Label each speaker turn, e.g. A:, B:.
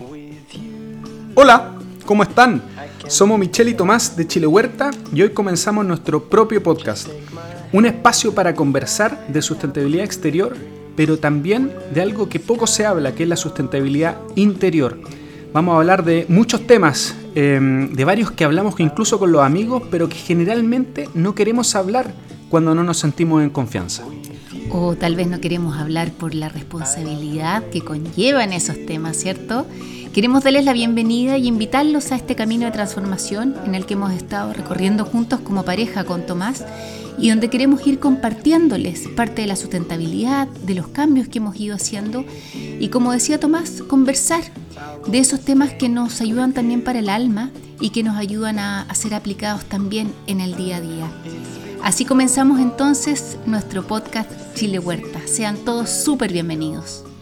A: Hola, ¿cómo están? Somos Michelle y Tomás de Chile Huerta y hoy comenzamos nuestro propio podcast. Un espacio para conversar de sustentabilidad exterior, pero también de algo que poco se habla, que es la sustentabilidad interior. Vamos a hablar de muchos temas, de varios que hablamos incluso con los amigos, pero que generalmente no queremos hablar cuando no nos sentimos en confianza.
B: O tal vez no queremos hablar por la responsabilidad que conllevan esos temas, ¿cierto? Queremos darles la bienvenida y invitarlos a este camino de transformación en el que hemos estado recorriendo juntos como pareja con Tomás y donde queremos ir compartiéndoles parte de la sustentabilidad, de los cambios que hemos ido haciendo y, como decía Tomás, conversar de esos temas que nos ayudan también para el alma y que nos ayudan a ser aplicados también en el día a día. Así comenzamos entonces nuestro podcast Chile Huerta. Sean todos súper bienvenidos.